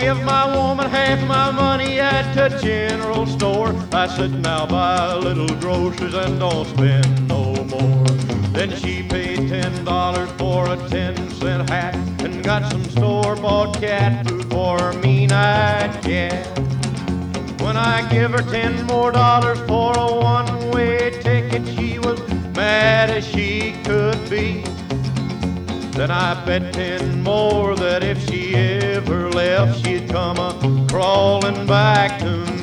give my woman half my money at the general store. I said, now buy little groceries and don't spend no more. Then she paid $10 for a 10-cent hat and got some store-bought cat food for her mean-eyed cat. When I give her $10 more for a one-way ticket, she was mad as she could be. Then I bet 10 more that if she ever left, she'd come a crawling back to me.